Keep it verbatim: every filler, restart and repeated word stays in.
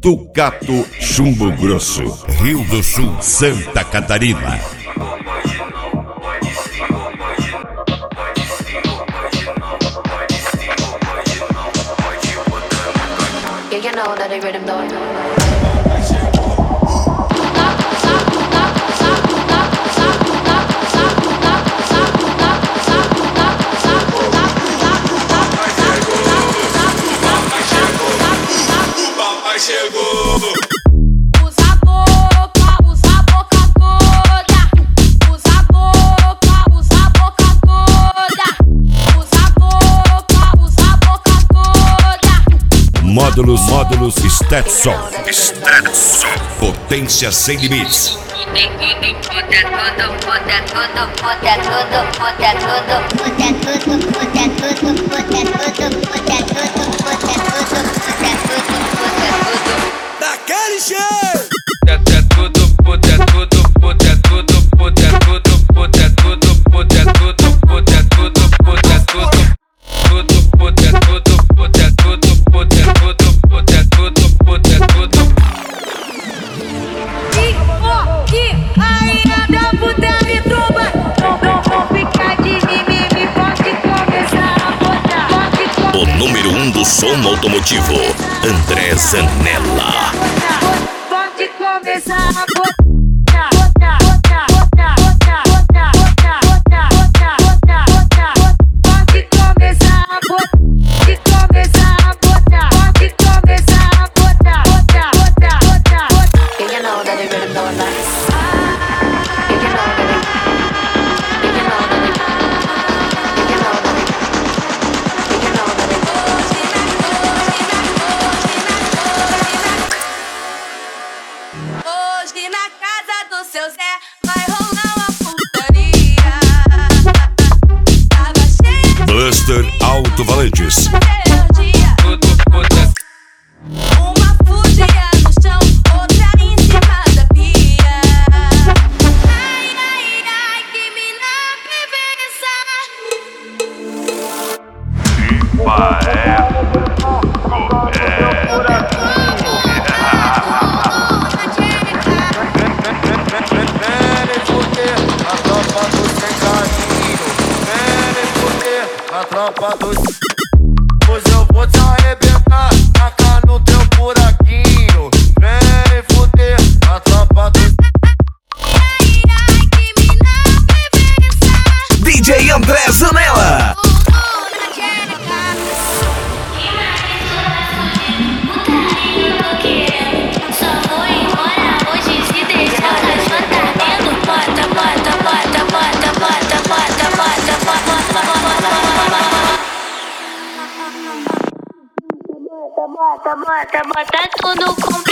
Tucato, Chumbo Grosso, Rio do Sul, Santa Catarina. Yeah, you know that they rhythm though. Chegou. Usa a boca, usa a boca toda. Usa a boca, usa a boca toda. Usa a boca, usa a boca toda. Módulos, módulos Stetson. Stetson. Potência sem limites. Daquele jeito. O número um do som automotivo, André Zanella. Pode começar a botar. Hoje na casa do seu Zé vai rolar uma putaria. Tava cheia de Buster Alto Valentis. uma fugia no chão, outra em cima da pia. Ai, ai, ai, que mina A tropa dos... Pois eu vou te arrebentar, tacar no teu buraquinho. Vem fuder, a tropa dos... Ai, ai, que mina D J André Zanella. Bota, bota, bota tudo com